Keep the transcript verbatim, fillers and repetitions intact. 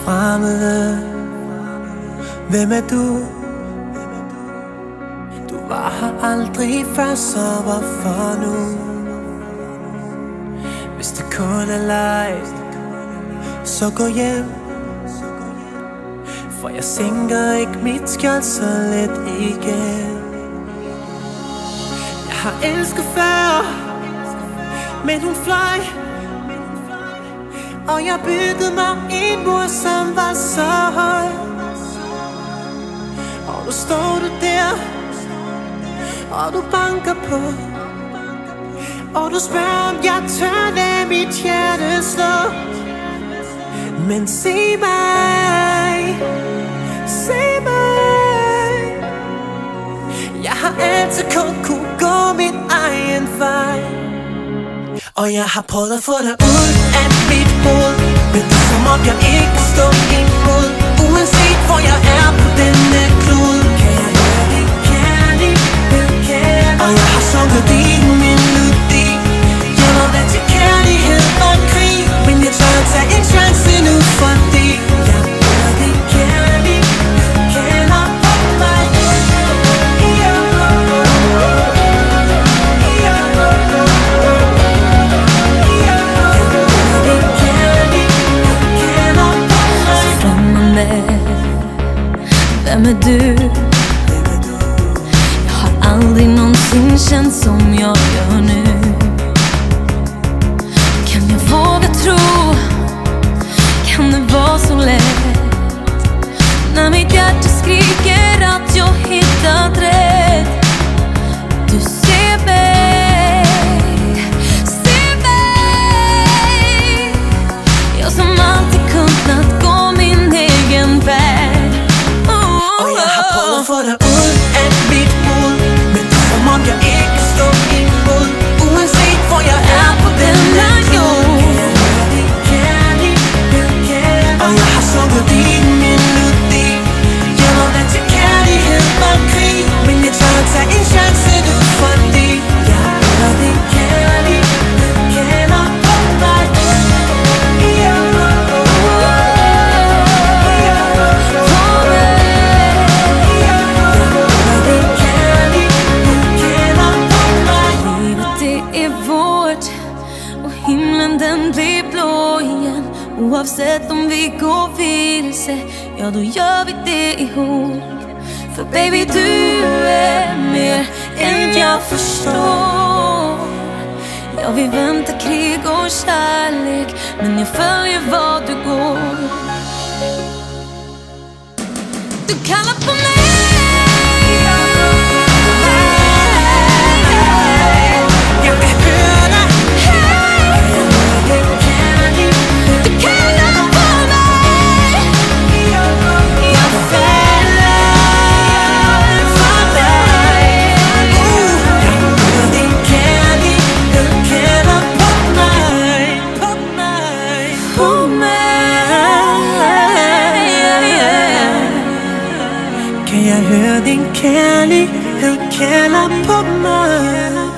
fremmede. Hvem er du? Du var her aldrig før, så hvorfor nu? Hvis det kun er leg, så gå hjem. For jeg sænker ikke mit skjold så let igen. Jeg har elsket før, men hun fløj, og jeg byggede mig en mur, som var så høj. Og nu står du der, og du banker på, og du spørger, om jeg tør lade mit hjerte slå. Men se mig, se mig, jeg har altid kun kunne gå min egen vej. Og jeg har prøvet at få dig ud af mit hoved, men det er som om jeg ikke kan stå imod. Uanset hvor jeg er på denne klode, kan jeg høre din kærlighed, kærlighed. Og jeg har sunket din melodi. Jeg var vant til kærlighed og krig, men jeg tør at tage en chance nu, fordi jeg hører din kærlighed, kalder på mig. Hvem er du? Jeg har aldrig någonsin känt som jag gör nu. Kan jag våga tro? Kan det vara så lätt? När mitt hjärta skriker att jag hittat rätt. Du ser mig, ser mig. Jag som alltid kunnat gå min egen väg. Få dig ud af mit hoved, men det er som om jeg ikke kan stå imod. Uanset hvor jeg er på denne jord, kan jeg høre din kærlighed, kærlighed. Og jeg har sunket din melodi. Jeg var vant til kærlighed og krig, men jeg tør at tage en chance nu, fordi jeg hører din kærlighed, kalder på mig. Den blir blå igen. Oavsett om vi går vilse, ja då gör vi det ihop. För baby du är mer än jag förstår. Ja vi väntar krig och kärlek, men jag följer vad du går. Du kallar på mig. Kan jeg høre din kærlighed kalder på mig?